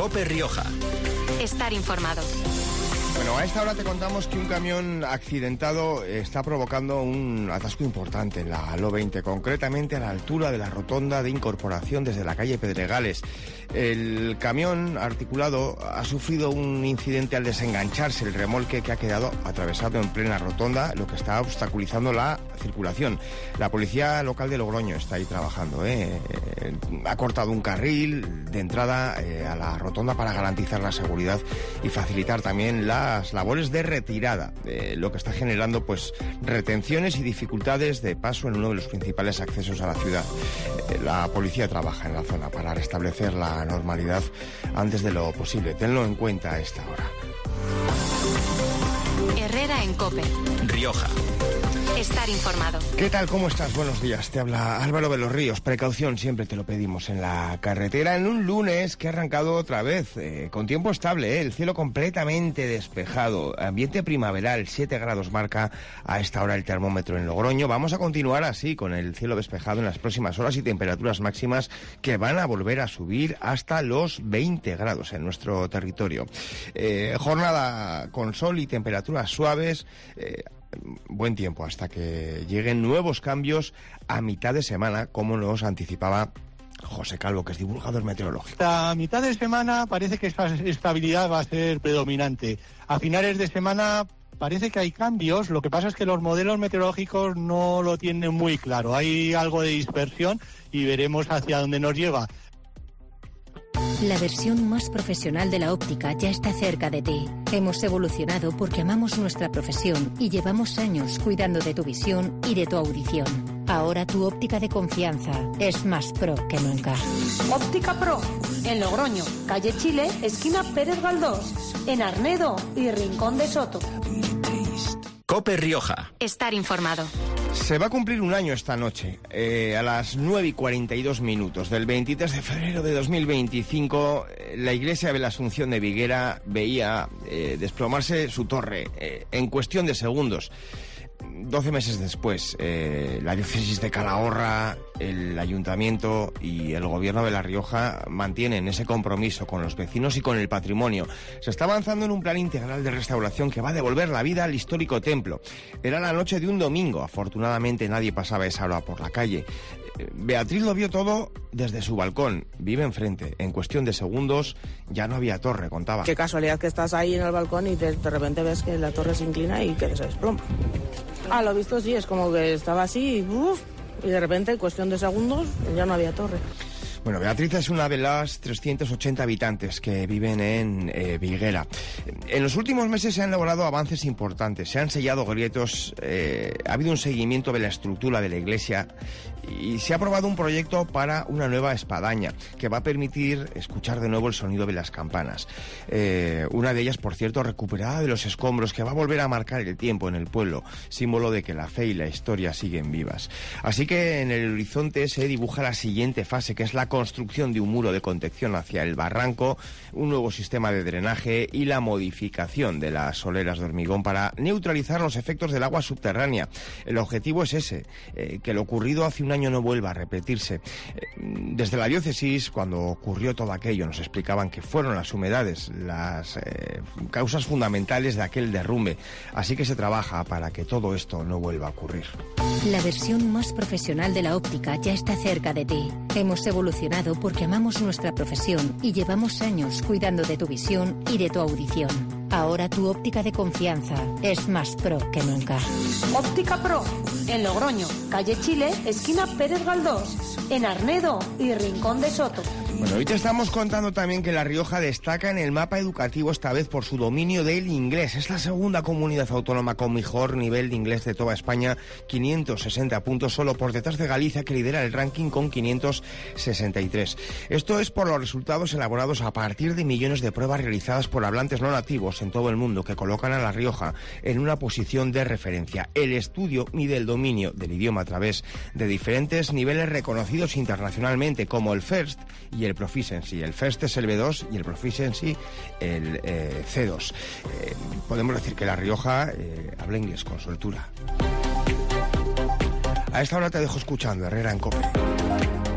COPE Rioja. Estar informado. Bueno, a esta hora te contamos que un camión accidentado está provocando un atasco importante en la ALO20, concretamente a la altura de la rotonda de incorporación desde la calle Pedregales. El camión articulado ha sufrido un incidente al desengancharse el remolque, que ha quedado atravesado en plena rotonda, lo que está obstaculizando la circulación. La policía local de Logroño está ahí trabajando, ha cortado un carril de entrada a la rotonda para garantizar la seguridad y facilitar también las labores de retirada, lo que está generando pues retenciones y dificultades de paso en uno de los principales accesos a la ciudad. La policía trabaja en la zona para restablecer la normalidad antes de lo posible. Tenlo en cuenta a esta hora. Herrera en COPE Rioja. Estar informado. ¿Qué tal? ¿Cómo estás? Buenos días. Te habla Álvaro de los Ríos. Precaución, siempre te lo pedimos en la carretera. En un lunes que ha arrancado otra vez con tiempo estable, el cielo completamente despejado. Ambiente primaveral, 7 grados marca a esta hora el termómetro en Logroño. Vamos a continuar así con el cielo despejado en las próximas horas y temperaturas máximas que van a volver a subir hasta los 20 grados en nuestro territorio. Jornada con sol y temperaturas suaves. Buen tiempo hasta que lleguen nuevos cambios a mitad de semana, como nos anticipaba José Calvo, que es divulgador meteorológico. A mitad de semana parece que esta estabilidad va a ser predominante. A finales de semana parece que hay cambios, lo que pasa es que los modelos meteorológicos no lo tienen muy claro. Hay algo de dispersión y veremos hacia dónde nos lleva. La versión más profesional de la óptica ya está cerca de ti. Hemos evolucionado porque amamos nuestra profesión y llevamos años cuidando de tu visión y de tu audición. Ahora tu óptica de confianza es más pro que nunca. Óptica Pro, en Logroño, calle Chile, esquina Pérez Galdós, en Arnedo y Rincón de Soto. COPE Rioja. Estar informado. Se va a cumplir un año esta noche, a las 9:42 del 23 de febrero de 2025, la iglesia de la Asunción de Viguera veía desplomarse su torre en cuestión de segundos. 12 meses después, la diócesis de Calahorra, el ayuntamiento y el gobierno de La Rioja mantienen ese compromiso con los vecinos y con el patrimonio. Se está avanzando en un plan integral de restauración que va a devolver la vida al histórico templo. Era la noche de un domingo, afortunadamente nadie pasaba a esa hora por la calle. Beatriz lo vio todo desde su balcón, vive enfrente. En cuestión de segundos ya no había torre, contaba. Qué casualidad que estás ahí en el balcón y de repente ves que la torre se inclina y que se desploma. Lo visto sí, es como que estaba así y de repente en cuestión de segundos ya no había torre. Bueno, Beatriz es una de las 380 habitantes que viven en Viguera. En los últimos meses se han logrado avances importantes, se han sellado grietos, ha habido un seguimiento de la estructura de la iglesia y se ha aprobado un proyecto para una nueva espadaña que va a permitir escuchar de nuevo el sonido de las campanas. Una de ellas, por cierto, recuperada de los escombros, que va a volver a marcar el tiempo en el pueblo, símbolo de que la fe y la historia siguen vivas. Así que en el horizonte se dibuja la siguiente fase, que es la construcción de un muro de contención hacia el barranco, un nuevo sistema de drenaje y la modificación de las soleras de hormigón para neutralizar los efectos del agua subterránea. El objetivo es ese, que lo ocurrido hace un año no vuelva a repetirse. Desde la diócesis, cuando ocurrió todo aquello, nos explicaban que fueron las humedades las causas fundamentales de aquel derrumbe. Así que se trabaja para que todo esto no vuelva a ocurrir. La versión más profesional de la óptica ya está cerca de ti. Hemos evolucionado porque amamos nuestra profesión y llevamos años cuidando de tu visión y de tu audición. Ahora tu óptica de confianza es más pro que nunca. Óptica Pro, en Logroño, calle Chile, esquina Pérez Galdós, en Arnedo y Rincón de Soto. Bueno, hoy te estamos contando también que La Rioja destaca en el mapa educativo, esta vez por su dominio del inglés. Es la segunda comunidad autónoma con mejor nivel de inglés de toda España, 560 puntos, solo por detrás de Galicia, que lidera el ranking con 563. Esto es por los resultados elaborados a partir de millones de pruebas realizadas por hablantes no nativos en todo el mundo, que colocan a La Rioja en una posición de referencia. El estudio mide el dominio del idioma a través de diferentes niveles reconocidos internacionalmente, como el FIRST y el Proficiency. El FIRST es el B2 y el Proficiency el C2. Podemos decir que La Rioja habla inglés con soltura. A esta hora te dejo escuchando Herrera en COPE.